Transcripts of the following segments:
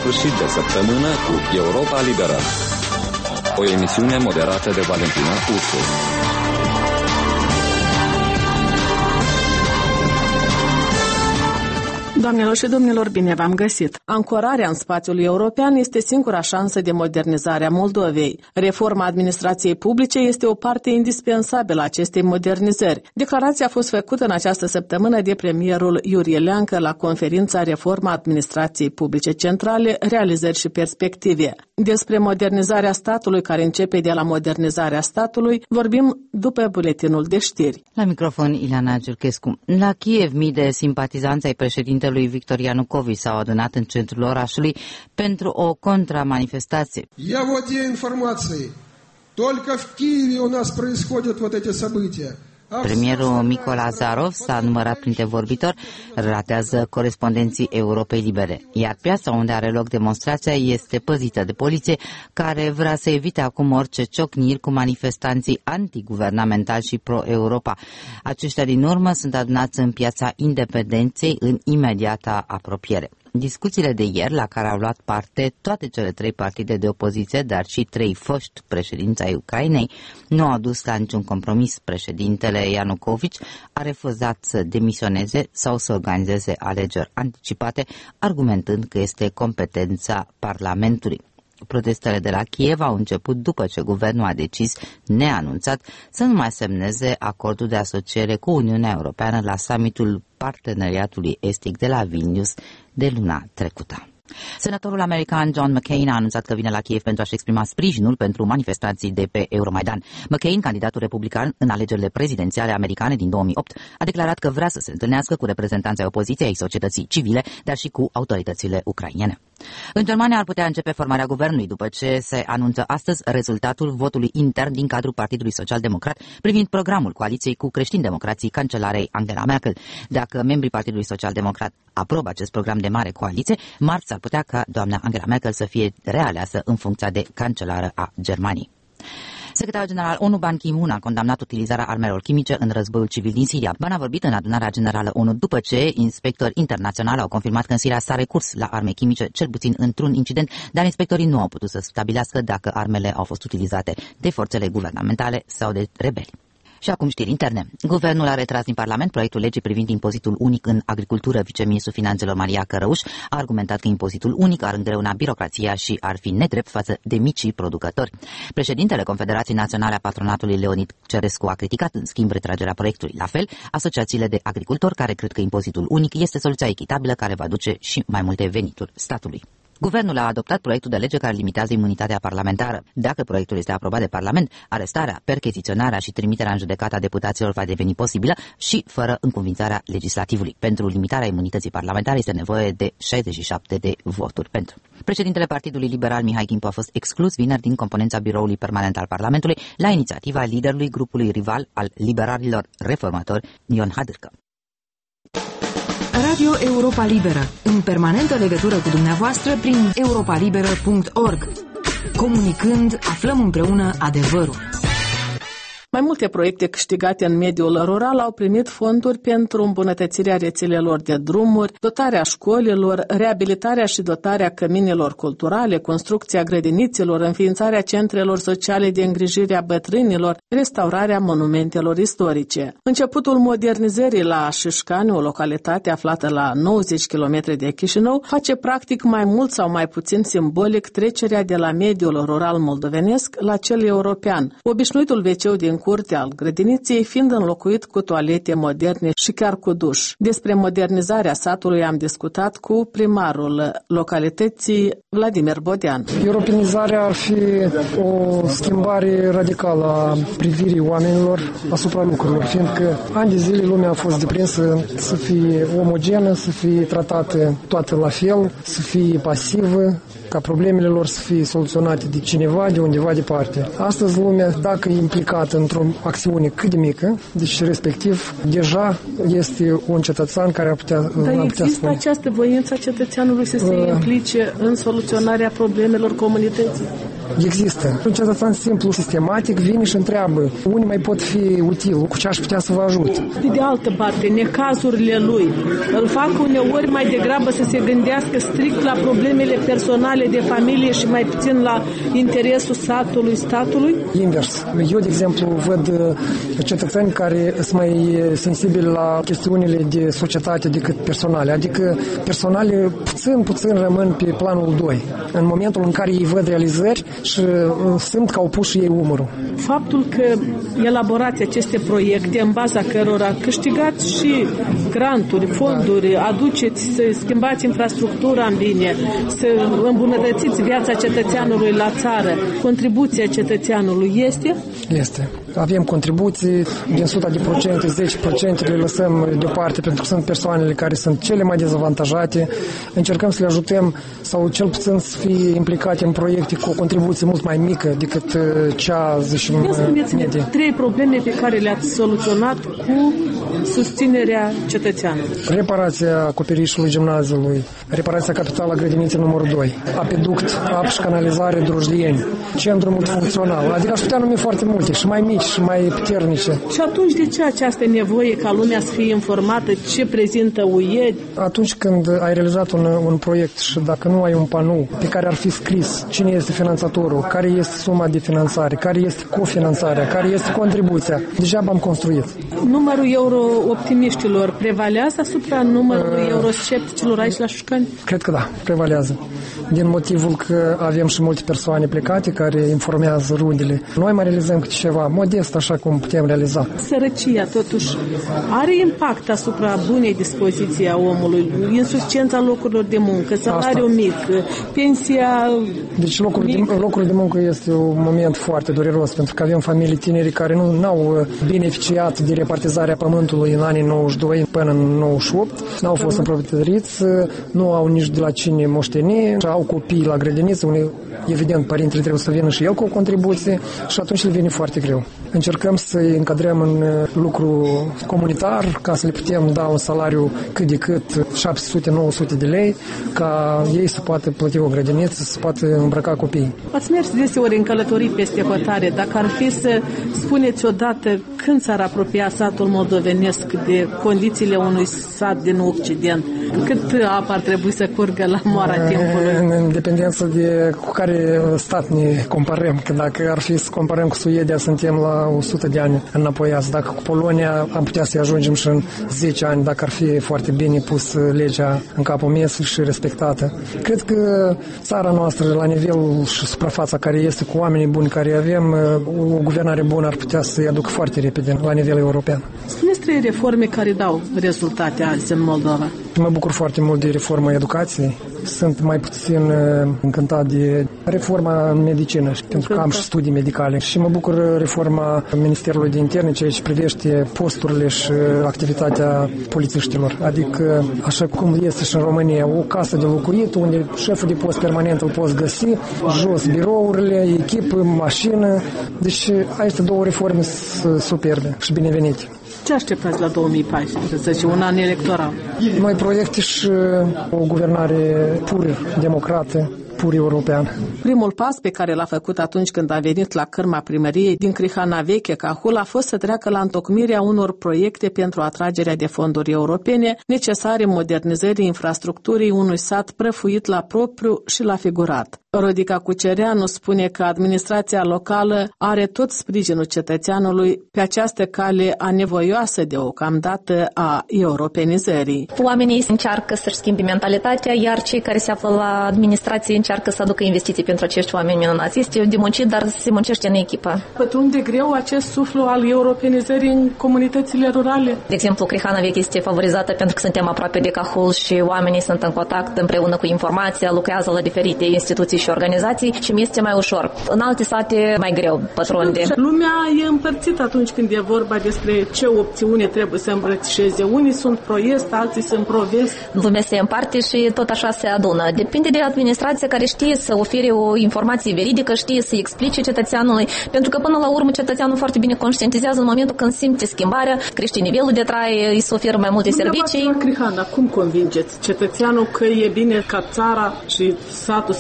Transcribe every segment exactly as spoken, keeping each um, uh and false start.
sfârșit de săptămână cu Europa Liberă, o emisiune moderată de Valentina Ursu. Doamnelor și domnilor, bine v-am găsit! Ancorarea în spațiul european este singura șansă de modernizare a Moldovei. Reforma administrației publice este o parte indispensabilă a acestei modernizări. Declarația a fost făcută în această săptămână de premierul Iurie Leancă la conferința Reforma administrației publice centrale, realizări și perspective. Despre modernizarea statului, care începe de la modernizarea statului, vorbim după buletinul de știri. La microfon, Ileana Giurchescu. La Kiev, mii de simpatizanți ai președintelui lui Victor Ianukovici s-au adunat în centrul orașului pentru o contramanifestație. Я владею информацией. Только в Киеве у нас происходят вот эти события. Premierul Mykola Azarov s-a numărat printre vorbitori, relatează corespondenții Europei Libere. Iar piața unde are loc demonstrația este păzită de poliție, care vrea să evite acum orice ciocniri cu manifestanții antiguvernamentali și pro-Europa. Aceștia din urmă sunt adunați în piața Independenței în imediata apropiere. Discuțiile de ieri, la care au luat parte toate cele trei partide de opoziție, dar și trei foști președinți ai Ucrainei, nu au dus la niciun compromis. Președintele Ianukovici a refuzat să demisioneze sau să organizeze alegeri anticipate, argumentând că este competența Parlamentului. Protestele de la Kiev au început după ce guvernul a decis, neanunțat, să nu mai semneze acordul de asociere cu Uniunea Europeană la summitul Parteneriatului Estic de la Vilnius de luna trecută. Senatorul american John McCain a anunțat că vine la Kiev pentru a-și exprima sprijinul pentru manifestații de pe Euromaidan. McCain, candidatul republican în alegerile prezidențiale americane din două mii opt, a declarat că vrea să se întâlnească cu reprezentanții opoziției, ai societății civile, dar și cu autoritățile ucrainene. În Germania ar putea începe formarea guvernului după ce se anunță astăzi rezultatul votului intern din cadrul Partidului Social-Democrat privind programul coaliției cu creștini-democrații cancelarei Angela Merkel. Dacă membrii Partidului Social-Democrat aprobă acest program de mare coaliție, marți ar putea ca doamna Angela Merkel să fie realeasă în funcția de cancelară a Germaniei. Secretarul general ONU Ban Ki-moon a condamnat utilizarea armelor chimice în războiul civil din Siria. Ban a vorbit în adunarea generală ONU după ce inspectori internaționali au confirmat că în Siria s-a recurs la arme chimice, cel puțin într-un incident, dar inspectorii nu au putut să stabilească dacă armele au fost utilizate de forțele guvernamentale sau de rebeli. Și acum știri interne. Guvernul a retras din Parlament proiectul legii privind impozitul unic în agricultură. Viceministrul Finanțelor Maria Cărăuș a argumentat că impozitul unic ar îngreuna birocrația și ar fi nedrept față de micii producători. Președintele Confederației Naționale a Patronatului Leonid Cerescu a criticat în schimb retragerea proiectului. La fel, asociațiile de agricultori care cred că impozitul unic este soluția echitabilă care va duce și mai multe venituri statului. Guvernul a adoptat proiectul de lege care limitează imunitatea parlamentară. Dacă proiectul este aprobat de Parlament, arestarea, percheziționarea și trimiterea în judecată a deputaților va deveni posibilă și fără încuvințarea legislativului. Pentru limitarea imunității parlamentare este nevoie de șaizeci și șapte de voturi pentru. Președintele Partidului Liberal Mihai Gimpu a fost exclus vineri din componența biroului permanent al Parlamentului la inițiativa liderului grupului rival al liberalilor reformatori, Ion Hadrcă. Radio Europa Liberă, în permanentă legătură cu dumneavoastră prin europa liberă punct org. Comunicând, aflăm împreună adevărul. Mai multe proiecte câștigate în mediul rural au primit fonduri pentru îmbunătățirea rețelelor de drumuri, dotarea școlilor, reabilitarea și dotarea căminelor culturale, construcția grădinițelor, înființarea centrelor sociale de îngrijire a bătrânilor, restaurarea monumentelor istorice. Începutul modernizării la Șișcani, o localitate aflată la nouăzeci de kilometri de Chișinău, face practic mai mult sau mai puțin simbolic trecerea de la mediul rural moldovenesc la cel european. Obișnuitul veceu din curte al grădiniței fiind înlocuit cu toalete moderne și chiar cu duș. Despre modernizarea satului am discutat cu primarul localității, Vladimir Bodean. Europenizarea ar fi o schimbare radicală a privirii oamenilor asupra lucrurilor, fiindcă ani de zile lumea a fost deprinsă să fie omogenă, să fie tratată toate la fel, să fie pasivă, ca problemele lor să fie soluționate de cineva, de undeva departe. Astăzi lumea, dacă e implicată într-o acțiune cât de mică, deci respectiv, deja este un cetățean care ar putea, Dar ar putea există spune. această voință a cetățeanului să se Uh, implice în soluționarea problemelor comunității? Există. Un cetățean simplu, sistematic, vine și întreabă. Unii mai pot fi util, cu ce aș putea să vă ajut. De altă parte, necazurile lui îl fac uneori mai degrabă să se gândească strict la problemele personale de familie și mai puțin la interesul satului, statului? Invers. Eu, de exemplu, văd cetățeni care sunt mai sensibili la chestiunile de societate decât personale. Adică personale puțin, puțin rămân pe planul doi. În momentul în care ei văd realizări și simt că au pus și ei umărul. Faptul că elaborați aceste proiecte în baza cărora câștigați și granturi, fonduri, aduceți să schimbați infrastructura în bine, să îmbunătățiți viața cetățeanului la țară, contribuția cetățeanului este? Este. Avem contribuții din o sută de procente, zece la sută le lăsăm deoparte pentru că sunt persoanele care sunt cele mai dezavantajate. Încercăm să le ajutăm sau cel puțin să fie implicate în proiecte cu o contribuție mult mai mică decât cea, zicem, medie. Trei probleme pe care le-ați soluționat cu susținerea cetățeanului. Reparația acoperișului gimnaziului, reparația capitală a grădiniței numărul doi, apeduct, apă și canalizare Drojlieni, centru multifuncțional. Adică aș putea numi foarte multe și mai mici și mai puternice. Și atunci de ce această nevoie ca lumea să fie informată ce prezintă U E? Atunci când ai realizat un, un proiect și dacă nu ai un panou pe care ar fi scris cine este finanțatorul, care este suma de finanțare, care este cofinanțarea, care este contribuția, deja am construit. Numărul euro-optimiștilor prevalează asupra numărului uh, euroscepticilor aici la Șușcani? Cred că da, prevalează. Din motivul că avem și multe persoane plecate care informează rudele. Noi mai realizăm câte ceva modest, așa cum putem realiza. Sărăcia, totuși, are impact asupra bunei dispoziții a omului, insuficiența locurilor de muncă, salariul mic, pensia... Deci locul de, locul de muncă este un moment foarte dureros, pentru că avem familii tineri care nu au beneficiat de repartizarea pământului în anii nouăzeci și doi până în nouăzeci și opt, n-au fost împrăvătăriți, nu au nici de la cine moșteni, au copii la grădiniță, unde, evident, părintele trebuie să vină și el cu o contribuție și atunci le vine foarte greu. Încercăm să-i încadrăm în lucru comunitar ca să le putem da un salariu cât de cât șapte sute nouă sute de lei ca ei să poată plăti o grădiniță, să poată îmbrăca copiii. Ați mers deseori în călătorii peste hotare. Dacă ar fi să spuneți odată când s-ar apropia satul moldovenesc de condițiile unui sat din Occident, cât apă ar trebui să curgă la moara timpului? În dependență de cu care stat ne comparăm. Că dacă ar fi să comparăm cu Suedia, suntem la o sută de ani înapoiați. Dacă cu Polonia am putea să ajungem și în zece ani, dacă ar fi foarte bine pus legea în capul mesului și respectată. Cred că țara noastră, la nivelul și suprafața care este, cu oamenii buni care avem, o guvernare bună ar putea să-i aducă foarte repede la nivel european. Spuneți trei reforme care dau rezultate azi în Moldova. Mă bucur foarte mult de reforma educației. Sunt mai puțin încântat de reforma în medicină, pentru că am și studii medicale. Și mă bucur reforma Ministerului de Interne, ceea ce privește posturile și activitatea polițiștilor. Adică, așa cum este și în România, o casă de locuit, unde șeful de post permanent îl poți găsi, jos birourile, echipă, mașină. Deci, aceste două reforme sunt superbe și binevenite. Ce așteptați la două mii paisprezece, un an electoral? Noi proiecte și o guvernare pur democrată, pur european. Primul pas pe care l-a făcut atunci când a venit la cârma primăriei din Crihana Veche, Cahul, a fost să treacă la întocmirea unor proiecte pentru atragerea de fonduri europene necesare modernizării infrastructurii unui sat prăfuit la propriu și la figurat. Rodica Cucereanu spune că administrația locală are tot sprijinul cetățeanului pe această cale anevoioasă deocamdată a europenizării. Oamenii încearcă să-și schimbe mentalitatea, iar cei care se află la administrație încearcă să aducă investiții pentru acești oameni minunați. Este de muncit, dar se muncește în echipă. Pătrunde greu acest suflu al europenizării în comunitățile rurale? De exemplu, Crihana Veche este favorizată pentru că suntem aproape de Cahul și oamenii sunt în contact împreună cu informația, lucrează la diferite instituții și organizații și mi este mai ușor. În alte sate mai greu pătrunde. Lumea e împărțită atunci când e vorba despre ce opțiune trebuie să îmbrățișeze. Unii sunt pro-est, alții sunt pro-vest. Lumea se împarte și tot așa se adună. Depinde de administrația care știe să ofere o informație veridică, știe să explice cetățeanului, pentru că până la urmă cetățeanul foarte bine conștientizează în momentul când simte schimbarea, crește nivelul de trai, îi se oferă mai multe servicii. La Crihana, cum convingeți cetățeanul că e bine ca țara și satul să meargă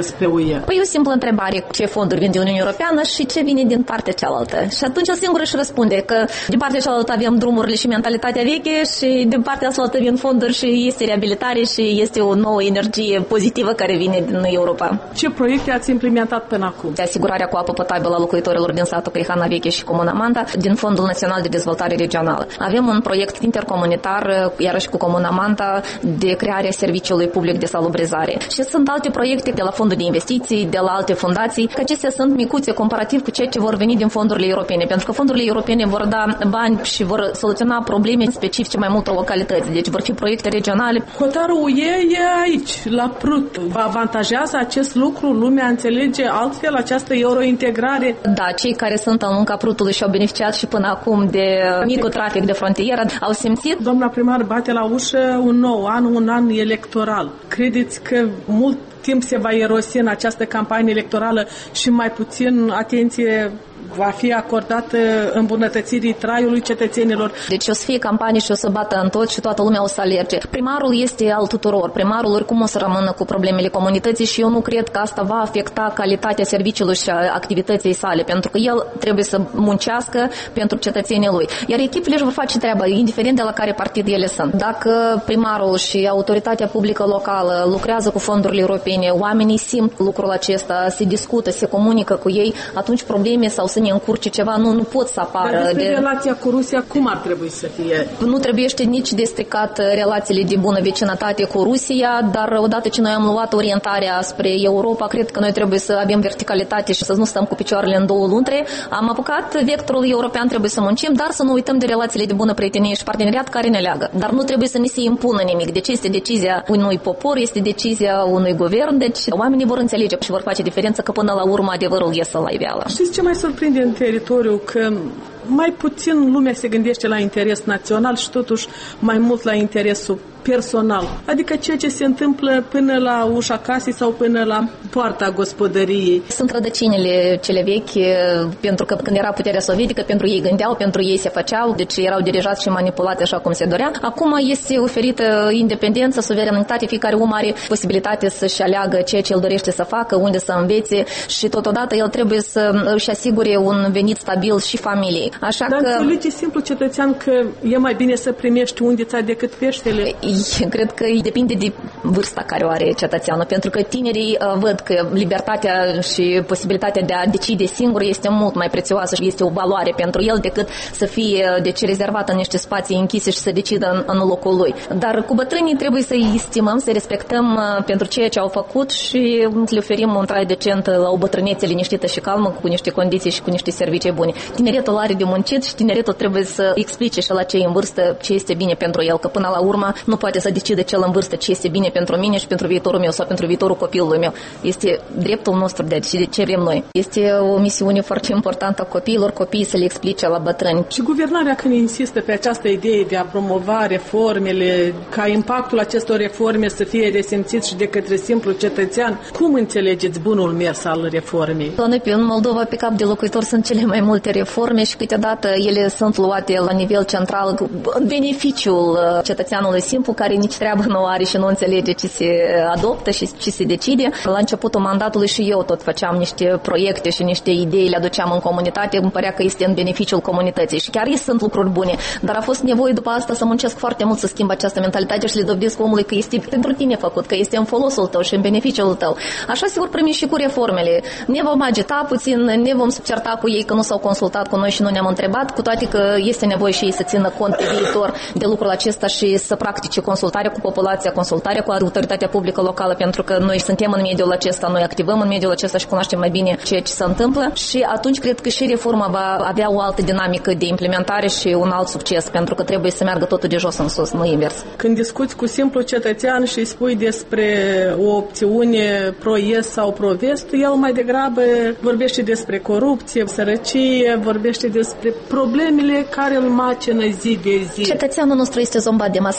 spre U E? Păi e o simplă întrebare, ce fonduri vin din Uniunea Europeană și ce vine din partea cealaltă. Și atunci el singur își răspunde că din partea cealaltă avem drumurile și mentalitatea veche și din partea cealaltă vin fonduri și este reabilitare și este o nouă energie pozitivă care vine din Europa. Ce proiecte ați implementat până acum? De asigurarea cu apă potabilă a locuitorilor din satul Crihana Veche și Comuna Manta din Fondul Național de Dezvoltare Regională. Avem un proiect intercomunitar, iarăși cu Comuna Manta, de crearea serviciului public de salubrizare. Și sunt alte proiecte de la fondul de investiții, de la alte fundații, că acestea sunt micuțe comparativ cu ceea ce vor veni din fondurile europene, pentru că fondurile europene vor da bani și vor soluționa probleme specifice mai multor localități, deci vor fi proiecte regionale. Hotarul U E e aici, la Prut. Vă avantajează acest lucru? Lumea înțelege altfel această eurointegrare? Da, cei care sunt în munca Prutului și au beneficiat și până acum de micul trafic de frontieră au simțit. Doamna primar bate la ușă un nou an, un an electoral. Credeți că mult timp se va erosi în această campanie electorală și mai puțin atenție va fi acordată îmbunătățirii traiului cetățenilor? Deci o să fie campanie și o să bată în tot și toată lumea o să alerge. Primarul este al tuturor. Primarul oricum o să rămână cu problemele comunității și eu nu cred că asta va afecta calitatea serviciului și a activității sale, pentru că el trebuie să muncească pentru cetățenii lui. Iar echipele își vor face treaba, indiferent de la care partid ele sunt. Dacă primarul și autoritatea publică locală lucrează cu fondurile europene, oamenii simt lucrul acesta, se discută, se comunică cu ei, atunci probleme sau să ne încurce ceva, nu, nu pot să apară. Dar despre de... relația cu Rusia, cum ar trebui să fie? Nu trebuiește nici de stricat relațiile de bună vecinătate cu Rusia, dar odată ce noi am luat orientarea spre Europa, cred că noi trebuie să avem verticalitate și să nu stăm cu picioarele în două luntre. Am apucat vectorul european, trebuie să muncim, dar să nu uităm de relațiile de bună prietenie și parteneriat care ne leagă. Dar nu trebuie să ne se impună nimic. Deci este decizia unui popor, este decizia unui guvern, deci oamenii vor înțelege și vor face diferență, că până la urmă adevărul iese la iveală. Știți ce mai surprinde în teritoriu? Că mai puțin lumea se gândește la interes național și totuși mai mult la interesul personal. Adică ceea ce se întâmplă până la ușa casei sau până la poarta gospodăriei. Sunt rădăcinile cele vechi, pentru că când era puterea sovietică, pentru ei gândeau, pentru ei se făceau, deci erau dirijați și manipulați așa cum se dorea. Acum este oferită independență, suveranitate, fiecare om are posibilitate să-și aleagă ceea ce el dorește să facă, unde să învețe și totodată el trebuie să își asigure un venit stabil și familiei. Așa Dar că... înțelege simplu cetățean că e mai bine să primești undița decât peștele? Cred că depinde de vârsta care o are cetățeanul, pentru că tinerii uh, văd că libertatea și posibilitatea de a decide singur este mult mai prețioasă și este o valoare pentru el decât să fie deci rezervată în niște spații închise și să decidă în, în locul lui. Dar cu bătrânii trebuie să-i stimăm, să-i respectăm uh, pentru ceea ce au făcut și le oferim un trai decent la o bătrânețe liniștită și calmă, cu niște condiții și cu niște servicii bune. Tineretul are de muncit și tineretul trebuie să explice și la cei în vârstă ce este bine pentru el, că până la urmă nu poate să decide cel în vârstă ce este bine pentru mine și pentru viitorul meu sau pentru viitorul copilului meu. Este dreptul nostru de a decide ce vrem noi. Este o misiune foarte importantă a copiilor, copiii să le explice la bătrâni. Și guvernarea când insistă pe această idee de a promova reformele, ca impactul acestor reforme să fie resimțit și de către simplu cetățean, cum înțelegeți bunul mers al reformei? La noi, în Moldova, pe cap de locuitor sunt cele mai multe reforme și câteodată ele sunt luate la nivel central în beneficiul cetățeanului simplu, care nici treabă nu are și nu înțelege ce se adoptă și ce se decide. La începutul mandatului și eu tot făceam niște proiecte și niște idei, le aduceam în comunitate, îmi părea că este în beneficiul comunității și chiar sunt lucruri bune, dar a fost nevoie după asta să muncesc foarte mult să schimb această mentalitate și le dovedesc omului că este pentru tine făcut, că este în folosul tău și în beneficiul tău. Așa se vor primi și cu reformele. Ne vom agita puțin, ne vom certa cu ei că nu s-au consultat cu noi și nu ne-am întrebat, cu toate că este nevoie și ei să țină cont pe viitor de lucrul acesta și să practice consultarea cu populația, consultarea cu autoritatea publică locală, pentru că noi suntem în mediul acesta, noi activăm în mediul acesta și cunoaștem mai bine ceea ce se întâmplă și atunci cred că și reforma va avea o altă dinamică de implementare și un alt succes, pentru că trebuie să meargă totul de jos în sus, nu invers. Când discuți cu simplu cetățean și îi spui despre o opțiune pro-est sau pro-vest, el mai degrabă vorbește despre corupție, sărăcie, vorbește despre problemele care îl macină zi de zi. Cetățeanul nostru este zombat de mass media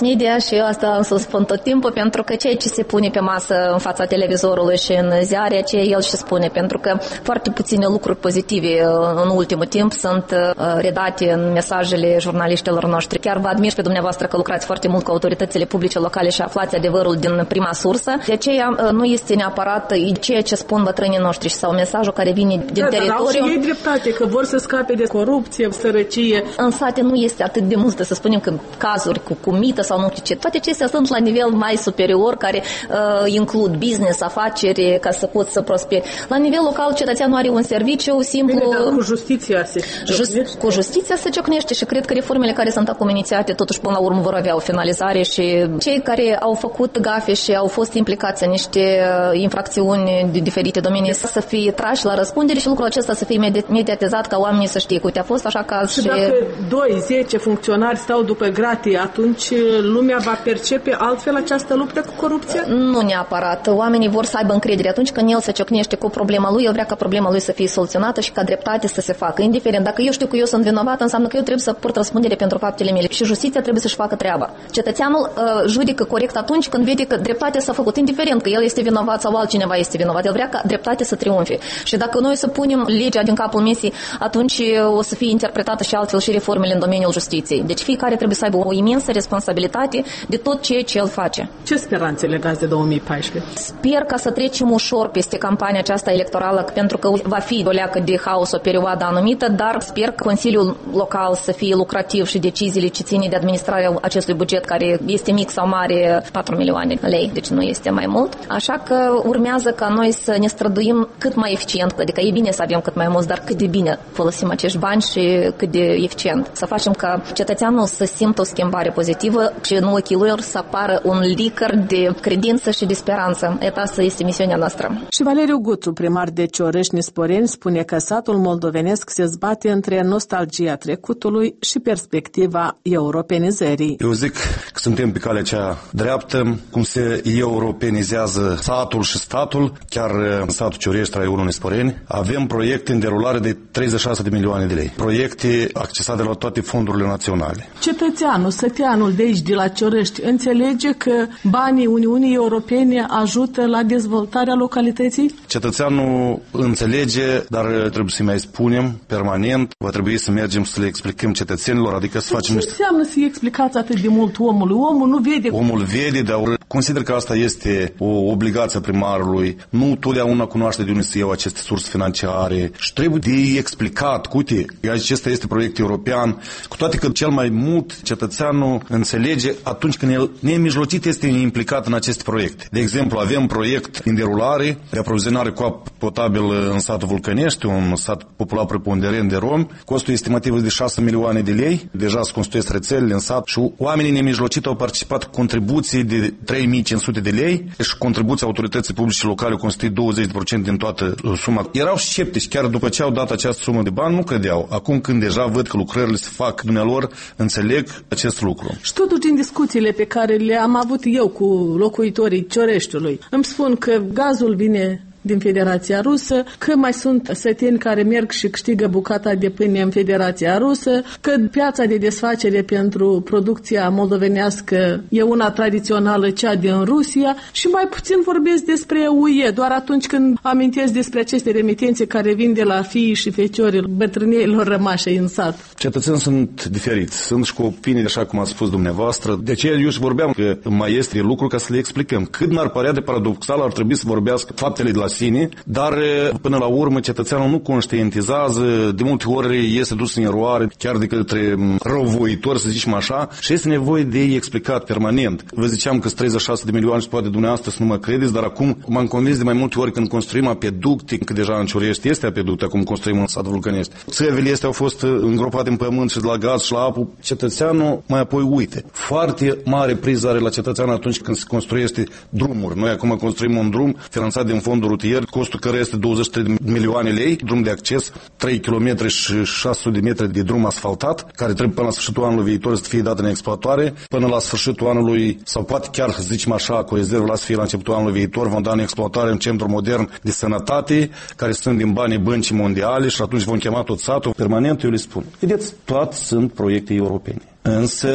și eu asta am să spun tot timpul, pentru că ceea ce se pune pe masă în fața televizorului și în ziare, aceea el și spune, pentru că foarte puține lucruri pozitive în ultimul timp sunt redate în mesajele jurnaliștilor noștri. Chiar vă admir pe dumneavoastră că lucrați foarte mult cu autoritățile publice locale și aflați adevărul din prima sursă. De aceea nu este neapărat ceea ce spun bătrânii noștri sau mesajul care vine din da, teritoriu. Dar au și ei dreptate, că vor să scape de corupție, sărăcie. În sate nu este atât de multe, să spunem că cazuri cu, cu mită sau nu știu ce. Toate acestea sunt la nivel mai superior, care uh, includ business, afaceri, ca să poți să prosperi. La nivel local, cetățeanul are un serviciu simplu. Bine, dar cu justiția se Just, Cu justiția se ciocnește și cred că reformele care sunt acum inițiate, totuși până la urmă vor avea o finalizare și cei care au făcut gafe și au fost implicați în niște infracțiuni de diferite domenii să fie trași la răspundere și lucrul acesta să fie mediatizat ca oamenii să știe că uite, a fost așa caz și... Și dacă doi, zece funcționari stau după gratii, atunci lumea va percepe altfel această luptă cu corupția? Nu neapărat. Oamenii vor să aibă încredere. Atunci când el se ciocnește cu problema lui, el vrea ca problema lui să fie soluționată și ca dreptate să se facă. Indiferent, dacă eu știu că eu sunt vinovat, înseamnă că eu trebuie să port răspundere pentru faptele mele și justiția trebuie să-și facă treaba. Cetățeanul uh, judică corect atunci când vede că dreptatea s-a făcut, indiferent că el este vinovat sau altcineva este vinovat. El vrea ca dreptatea să triumfe. Și dacă noi să punem legea din capul mesii, atunci o să fie interpretată și altfel și reformele în domeniul justiției. Deci fiecare trebuie să aibă o imensă responsabilitate de tot ceea ce el face. Ce speranțe legați de două mii paisprezece? Sper ca să trecem ușor peste campania aceasta electorală, pentru că va fi o leacă de haos o perioadă anumită, dar sper că Consiliul Local să fie lucrativ și deciziile ce ține de administrarea acestui buget, care este mic sau mare, patru milioane de lei, deci nu este mai mult. Așa că urmează ca noi să ne străduim cât mai eficient, adică e bine să avem cât mai mult, dar cât de bine folosim acești bani și cât de eficient. Să facem ca cetățeanul să simtă o schimbare pozitivă și în ochii lor să apară un licăr de credință și de speranță. Asta este misiunea noastră. Și Valeriu Guțu, primar de Cioreș-Nisporeni, spune că satul moldovenesc se zbate între nostalgia trecutului și perspectiva europenizării. Eu zic că suntem pe calea cea dreaptă, cum se europenizează satul și statul, chiar în satul Ciorești, Raiul Nisporeni. Avem proiecte în derulare de treizeci și șase de milioane de lei. Proiecte accesate la toate fondurile naționale. Cetățeanul, săteanul de aici, de la Ciorești, înțelege că banii Uniunii Europene ajută la dezvoltarea localității? Cetățeanul înțelege, dar trebuie să-i mai spunem permanent, va trebui să mergem să le explicăm cetățenilor, adică să facem niște... Ce înseamnă să-i explicați atât de mult omului? Omul nu vede... Omul vede, dar consider că asta este o obligație a primarului. Nu totdeauna cunoaște de unde să iau aceste surse financiare și trebuie de explicat. Uite, acesta este proiect european, cu toate că cel mai mult cetățeanul înțelege atunci când el nemijlocit este implicat în aceste proiecte. De exemplu, avem proiect în derulare de aprovizionare cu apă potabilă în satul Vulcănești, un sat populat preponderent de romi. Costul estimativ de șase milioane de lei. Deja se construiesc rețelele în sat și oamenii nemijlocit au participat cu contribuții de trei mii cinci sute de lei și contribuția autorității publice locale constituie douăzeci la sută din toată suma. Erau sceptici, chiar după ce au dat această sumă de bani, nu credeau. Acum când deja văd că lucrările se fac, dumnealor înțeleg acest lucru. Și totuși din discuțiile pe care le-am avut eu cu locuitorii Cioreștiului, îmi spun că gazul vine din Federația Rusă, că mai sunt săteni care merg și câștigă bucata de pâine în Federația Rusă, că piața de desfacere pentru producția moldovenească e una tradițională, cea din Rusia, și mai puțin vorbesc despre U E, doar atunci când amintesc despre aceste remitențe care vin de la fiii și feciorii bătrâneilor rămași în sat. Cetățenii sunt diferiți, sunt și cu opinii, așa cum ați spus dumneavoastră. De aceea eu și vorbeam că mai este lucru ca să le explicăm. Cât n-ar părea de paradoxal, ar trebui să vorbească faptele de la sine, dar până la urmă cetățeanul nu conștientizează, de multe ori este dus în eroare, chiar de către răuvoitori, să zicem așa, și este nevoie de ei explicat permanent. Vă ziceam că sunt treizeci și șase de milioane și poate dumneavoastră să nu mă credeți, dar acum m-am convins de mai multe ori când construim apeducte, că deja în Ciorești este apeduct, acum construim în satul Vulcănești. Țevele astea au fost îngropate în pământ și de la gaz și la apă. Cetățeanul mai apoi uite. Foarte mare priză are la cetățean atunci când se construiește drumuri. Noi acum construim un drum finanțat din fondul rutier, costul care este douăzeci și trei de milioane lei, drum de acces, trei kilometri și șase sute de metri de drum asfaltat, care trebuie până la sfârșitul anului viitor să fie dat în exploatare, până la sfârșitul anului, sau poate chiar, să zicem așa, cu rezervă la să fie la începutul anului viitor, vom da în exploatare un centru modern de sănătate, care sunt din banii băncii mondiale și atunci vom chema tot satul. Permanent eu le spun, vedeți, toate sunt proiecte europene. Însă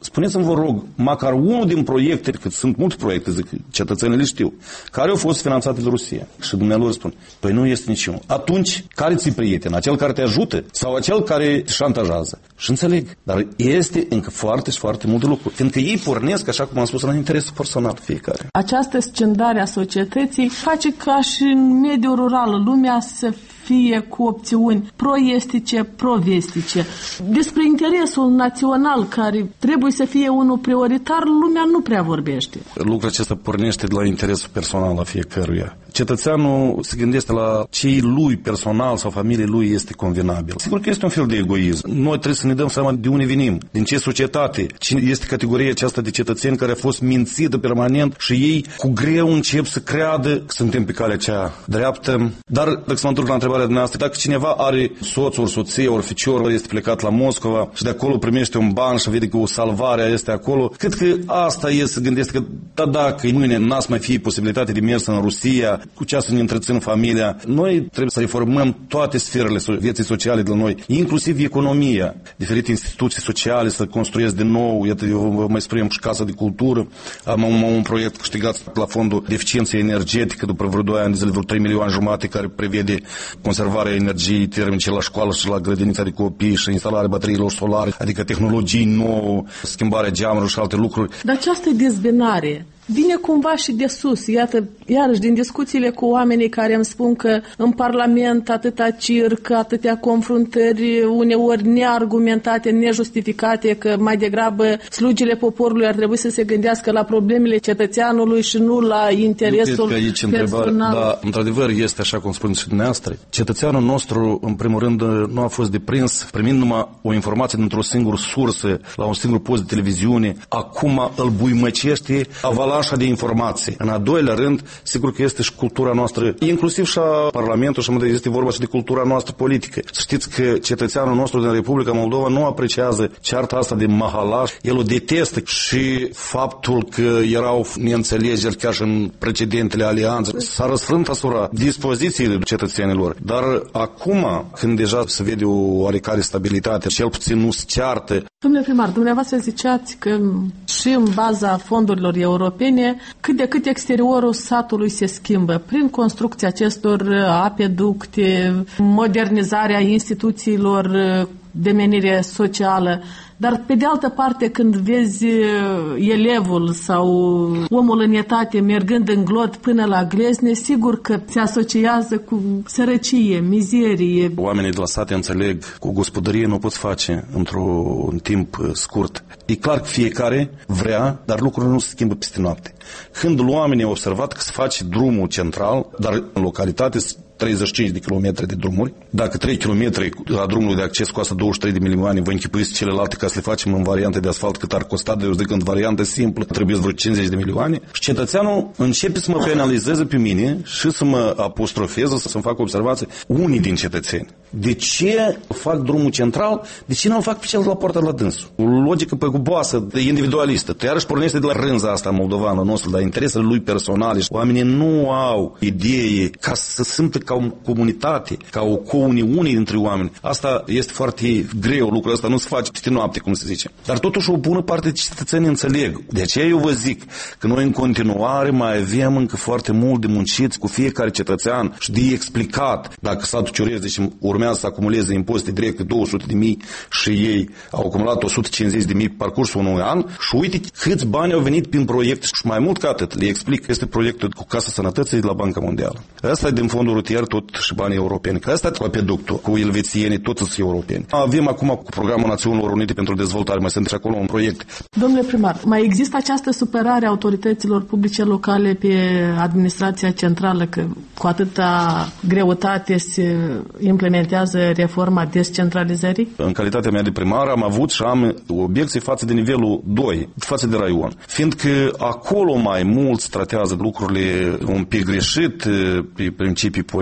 spuneți-mi, vă rog, măcar unul din proiecte, că sunt multe proiecte, zic, cetățenii le știu, care au fost finanțate de Rusia. Și dumnealor spun, păi nu este niciunul. Atunci, care ți-i prieten? Acel care te ajută? Sau acel care te șantajează? Și înțeleg, dar este încă foarte și foarte multe lucruri. Fiindcă ei pornesc, așa cum am spus, la interesul personal fiecare. Această scindare a societății face ca și în mediul rural lumea să fie cu opțiuni pro-estice, pro-vestice. Despre interesul național, care trebuie să fie unul prioritar, lumea nu prea vorbește. Lucrul acesta pornește de la interesul personal a fiecăruia. Cetățeanul se gândește la ce lui personal sau familiei lui este convenabil. Sigur că este un fel de egoism. Noi trebuie să ne dăm seama de unde venim, din ce societate, cine este categoria aceasta de cetățeni care a fost mințită permanent și ei cu greu încep să creadă că suntem pe calea cea dreaptă. Dar dacă să mă întorc la întrebarea dumneavoastră, dacă cineva are soț, ori soție, ori ficior, ori este plecat la Moscova și de acolo primește un ban și vede că o salvare este acolo, cred că asta e să gândește că da, dacă mâine n-ați mai fi posibilitate de mers în Rusia, cu ce să ne întrețin familia. Noi trebuie să reformăm toate sferele vieții sociale de la noi, inclusiv economia, diferite instituții sociale să construiesc din nou. Iată, eu mai spunem și Casa de Cultură. Am un, un proiect câștigat la Fondul de Eficiență Energetică după vreo doi ani de zile, vreo trei milioane jumate, care prevede conservarea energiei termice la școală și la grădinița de copii și instalarea bateriilor solare, adică tehnologii nouă, schimbarea geamurilor și alte lucruri. Dar această dezbinare vine cumva și de sus. Iată, iarăși, din discuțiile cu oamenii care îmi spun că în Parlament atâta circ, atâtea confruntări, uneori neargumentate, nejustificate, că mai degrabă slugile poporului ar trebui să se gândească la problemele cetățeanului și nu la interesul că aici personal. Da, într-adevăr, este așa cum spuneți și dumneavoastră. Cetățeanul nostru, în primul rând, nu a fost deprins primind numai o informație dintr-o singură sursă, la un singur post de televiziune. Acum îl buimăcește avalanșa de informații. În a doilea rând, sigur că este și cultura noastră, inclusiv și a Parlamentului, și este vorba și de cultura noastră politică. Să știți că cetățeanul nostru din Republica Moldova nu apreciază cearta asta de mahalaș, el o detestă și faptul că erau neînțelegeri chiar și în precedentele alianțe s-a răsfrânt asupra dispozițiile cetățenilor. Dar acum, când deja se vede o oarecare stabilitate, cel puțin nu se ceartă. Domnule primar, dumneavoastră ziceați că și în baza fondurilor europene, cât de cât exteriorul satului se schimbă prin construcția acestor apeducte, modernizarea instituțiilor de menire socială. Dar, pe de altă parte, când vezi elevul sau omul în etate mergând în glot până la glezne, sigur că se asociază cu sărăcie, mizerie. Oamenii de la sate înțeleg că o gospodărie nu poți face într-un timp scurt. E clar că fiecare vrea, dar lucrurile nu se schimbă peste noapte. Când oamenii au observat că se face drumul central, dar în localitate treizeci și cinci de kilometri de drumuri. Dacă trei kilometri a drumului de acces costă douăzeci și trei de milioane, vă închipuiți celelalte ca să le facem în variante de asfalt cât ar costa, de eu zic în variantă simplă trebuie vreo cincizeci de milioane. Și cetățeanul începe să mă penalizeze pe mine și să mă apostrofeze, să-mi facă observații unii din cetățeni. De ce fac drumul central? De ce nu îl fac pe cel de la poarta la dânsul? O logică păguboasă, individualistă. Te iarăși pornește de la rânza asta moldovană nostru, la interesele lui personale. Oamenii nu au idee ca să simtă ca o comunitate, ca o couniune dintre oameni. Asta este foarte greu, lucrul ăsta nu se face peste noapte, cum se zice. Dar totuși o bună parte de cetățeni înțeleg. De aceea eu vă zic că noi în continuare mai avem încă foarte mult de muncit cu fiecare cetățean și de explicat. Dacă satul Ciorez, deci urmează să acumuleze impozite directe două sute de mii și ei au acumulat o sută cincizeci de mii pe parcursul unui an și uite câți bani au venit prin proiecte și mai mult ca atât. Le explic că este proiectul cu Casa Sănătății de la Banca Mondială. Asta e din fondul rutier, tot și banii europeni. Asta e cu apeductul, cu elvețienii, tot sunt europeni. Avem acum cu Programul Națiunilor Unite pentru Dezvoltare, mai sunt și acolo un proiect. Domnule primar, mai există această superare a autorităților publice locale pe administrația centrală, că cu atâta greutate se implementează reforma descentralizării? În calitatea mea de primar am avut și am obiecții față de nivelul doi, față de raion. Fiindcă acolo mai mult se tratează lucrurile un pic greșit, pe principii politice,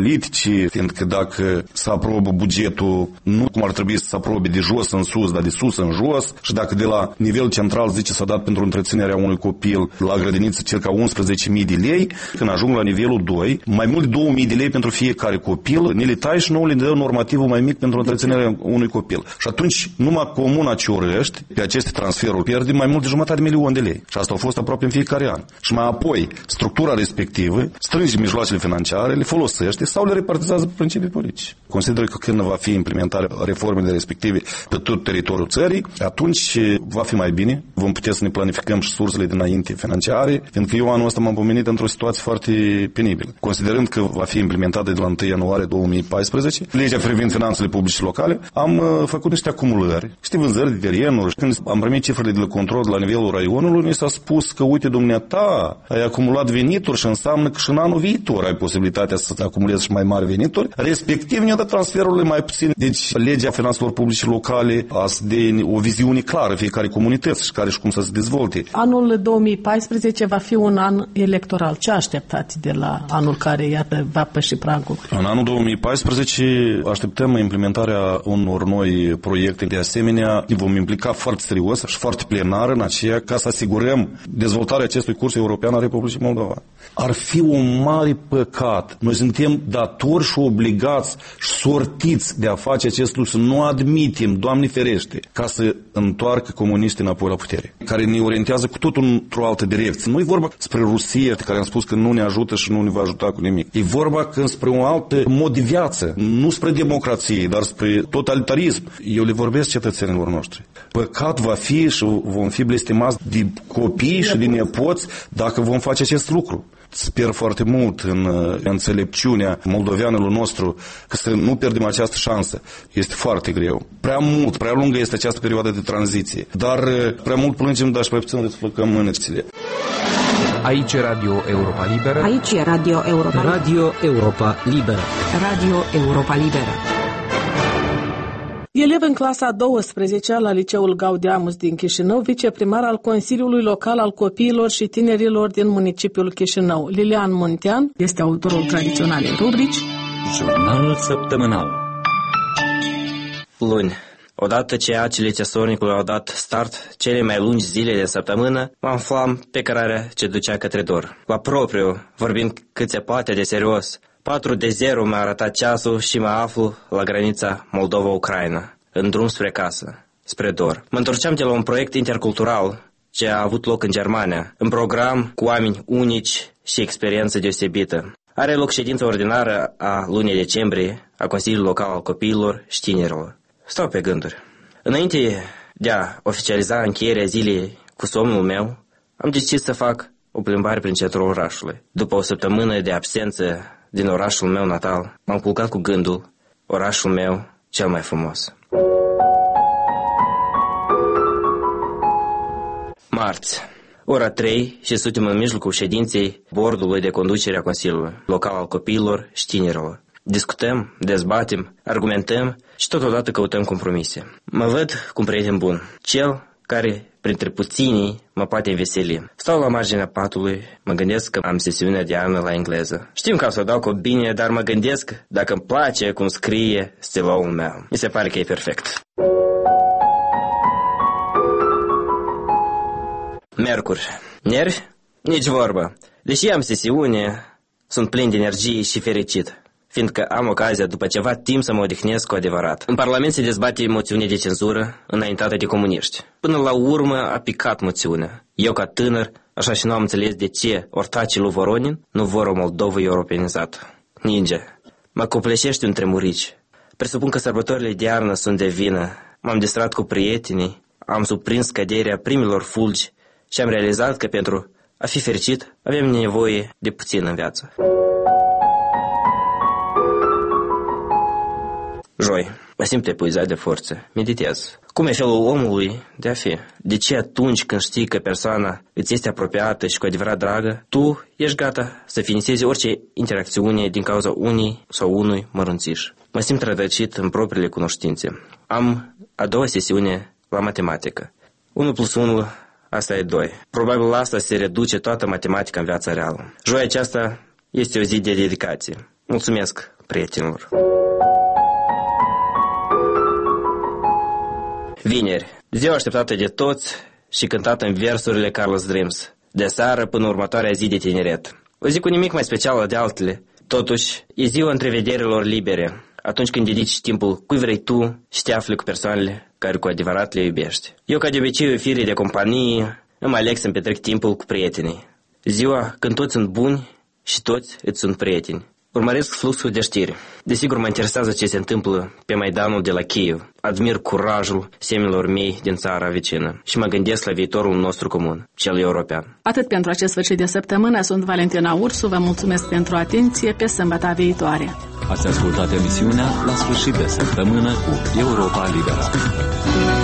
politicii, fiindcă dacă se aprobă bugetul, nu cum ar trebui să se aprobe de jos în sus, dar de sus în jos, și dacă de la nivel central zice s-a dat pentru întreținerea unui copil la grădiniță circa unsprezece mii de lei, când ajung la nivelul doi, mai mult de două mii de lei pentru fiecare copil, ne le tai și nouă le dă normativul mai mic pentru întreținerea unui copil. Și atunci, numai comuna Ciorăști, pe aceste transferuri, pierde mai mult de jumătate de milion de lei. Și asta a fost aproape în fiecare an. Și mai apoi, structura respectivă strânge mijloacele financiare, le folosește sau le repartizează pe principii politici. Consider că când va fi implementarea reformele respective pe tot teritoriul țării, atunci va fi mai bine, vom putea să ne planificăm și sursele dinainte financiare, fiindcă eu anul ăsta m-am pomenit într-o situație foarte penibilă. Considerând că va fi implementată de la întâi ianuarie două mii paisprezece, legea privind finanțele publice locale, am uh, făcut niște acumulări, niște vânzări de terenuri. Când am primit cifrele de control la nivelul raionului, mi s-a spus că, uite, dumneata, ai acumulat venituri și înseamnă că și în anul viitor ai posibilitatea să acumulezi și mai mari venituri, respectiv ne-a dat transferurile mai puțin. Deci, legea finanțelor publice locale a să dea o viziune clară fiecare comunități și care și cum să se dezvolte. Anul două mii paisprezece va fi un an electoral. Ce așteptați de la anul care, iată, va păși pragul? În anul două mii paisprezece așteptăm implementarea unor noi proiecte. De asemenea, ne vom implica foarte serios și foarte plenar în aceea ca să asigurăm dezvoltarea acestui curs european a Republicii Moldova. Ar fi un mare păcat. Noi suntem datori și obligați și sortiți de a face acest lucru. Nu admitem, Doamne ferește, ca să întoarcă comuniștii înapoi la putere, care ne orientează cu totul într-o altă direcție. Nu e vorba spre Rusia, care am spus că nu ne ajută și nu ne va ajuta cu nimic. E vorba că spre un alt mod de viață, nu spre democrație, dar spre totalitarism. Eu le vorbesc cetățenilor noștri. Păcat va fi și vom fi blestemați de copii și de nepoți dacă vom face acest lucru. Sper foarte mult în înțelepciunea moldoveanului nostru că să nu pierdem această șansă. Este foarte greu. Prea mult, prea lungă este această perioadă de tranziție. Dar prea mult plângem, dar și prea puțin răsflăcăm mânecile. Aici e Radio Europa Liberă. Aici e Radio Europa Liberă. Radio Europa Liberă. Radio Europa Liberă. Elev în clasa a douăsprezecea la Liceul Gaudeamus din Chișinău, viceprimar al Consiliului Local al Copiilor și Tinerilor din municipiul Chișinău. Lilian Muntean este autorul tradiționalei rubrici Jurnal săptămânal. Luni. Odată ce acele ceasornicului au dat start cele mai lungi zile de săptămână, mă aflam pe cărarea ce ducea către dor. La propriu, vorbind cât se poate de serios, patru de zero mi-a arătat ceasul și mă aflu la granița Moldova-Ucraina, în drum spre casă, spre dor. Mă întorceam de la un proiect intercultural ce a avut loc în Germania, în program cu oameni unici și experiență deosebită. Are loc ședința ordinară a lunii decembrie a Consiliului Local al Copiilor și Tinerilor. Stau pe gânduri. Înainte de a oficializa încheierea zilei cu somnul meu, am decis să fac o plimbare prin centrul orașului. După o săptămână de absență din orașul meu natal, m-am culcat cu gândul, orașul meu cel mai frumos. Marți, ora trei și suntem în mijlocul ședinței bordului de conducere a Consiliului Local al Copiilor și Tinerilor. Discutăm, dezbatem, argumentăm și totodată căutăm compromise. Mă văd cu un prieten bun, cel care printre puținii mă poate înveseli. Stau la marginea patului, mă gândesc că am sesiunea de ană la engleză. Știm că o să o dau cu bine, dar mă gândesc dacă îmi place cum scrie stiloul meu. Mi se pare că e perfect. Miercuri. Nervi? Nici vorbă. Deși am sesiune, sunt plin de energie și fericit, fiindcă am ocazia după ceva timp să mă odihnesc cu adevărat. În Parlament se dezbate moțiune de cenzură înaintată de comuniști. Până la urmă a picat moțiunea. Eu ca tânăr, așa și nu am înțeles de ce ortacii lui Voronin nu vor o Moldovă europenizată. Ninge. Mă copleșește un tremurici. Presupun că sărbătorile de iarnă sunt de vină. M-am distrat cu prietenii, am surprins căderea primilor fulgi și am realizat că pentru a fi fericit avem nevoie de puțin în viață. Joi. Mă simt epuizat de forțe. Meditez. Cum e felul omului de a fi? De ce atunci când știi că persoana îți este apropiată și cu adevărat dragă, tu ești gata să finisezi orice interacțiune din cauza unii sau unui mărunțiș? Mă simt rătăcit în propriile cunoștințe. Am a doua sesiune la matematică. unu plus unu, asta e doi. Probabil la asta se reduce toată matematica în viața reală. Joi aceasta este o zi de dedicație. Mulțumesc, prietenilor! Vineri, ziua așteptată de toți și cântată în versurile Carlos Dreams, de seară până următoarea zi de tineret. O zi cu nimic mai special de altele. Totuși, e ziua întrevederilor libere, atunci când dedici timpul cui vrei tu și te afli cu persoanele care cu adevărat le iubești. Eu, ca de obicei, o fire de companie, îmi aleg să-mi petrec timpul cu prietenii. Ziua când toți sunt buni și toți îți sunt prieteni. Urmăresc fluxul de știri. Desigur, mă interesează ce se întâmplă pe Maidanul de la Kiev. Admir curajul semnilor mei din țara vecină și mă gândesc la viitorul nostru comun, cel european. Atât pentru acest sfârșit de săptămână. Sunt Valentina Ursu. Vă mulțumesc pentru atenție. Pe sâmbătă viitoare. Ați ascultat emisiunea La sfârșit de săptămână cu Europa Liberă.